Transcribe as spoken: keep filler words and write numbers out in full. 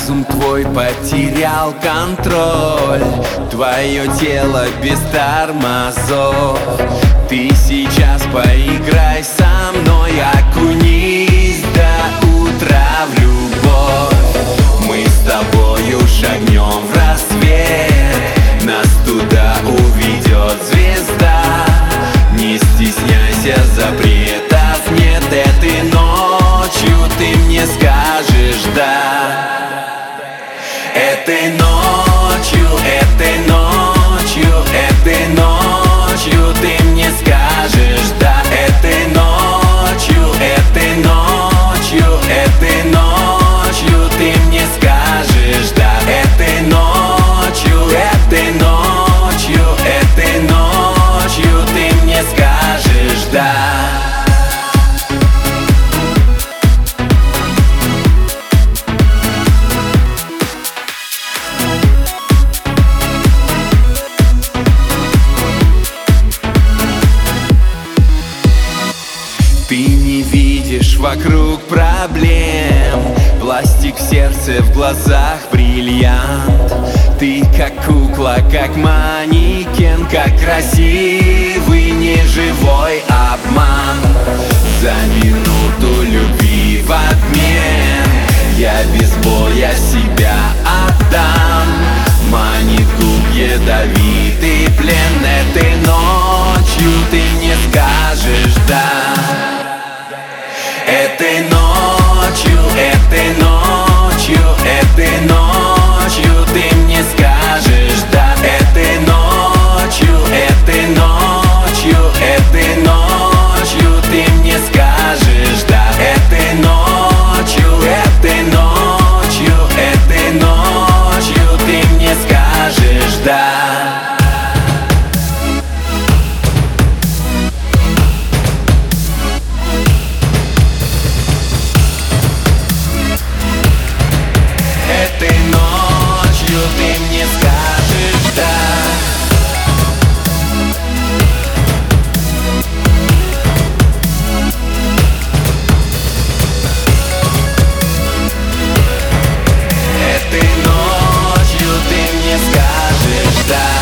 Разум твой потерял контроль, твое тело без тормозов. Ты сейчас поиграй со мной, окунись до утра в любовь. Мы с тобою шагнем в рассвет, нас туда уведет звезда. Не стесняйся, запретов нет, этой ночью ты мне скажешь да. Этой ночью, этой ночью, этой ночью ты мне скажешь да. Этой ночью, этой ночью, этой ночью ты мне скажешь да. Этой ночью, этой ночью, этой ночью ты мне скажешь да. Ты не видишь вокруг проблем, пластик в сердце, в глазах бриллиант. Ты как кукла, как манекен, как красивый неживой обман. За минуту любви в обмен я без боя себя отдам. Манит губ ядовитый плен, этой ночью ты мне скажешь да. Этой ночью, этой ночью, этой ночью ты мне скажешь да. Этой ночью, этой ночью, этой ночью ты мне скажешь да. Этой ночью, этой ночью, этой ночью ты мне скажешь да. Этой ночью ты мне скажешь да. Этой ночью ты мне скажешь да.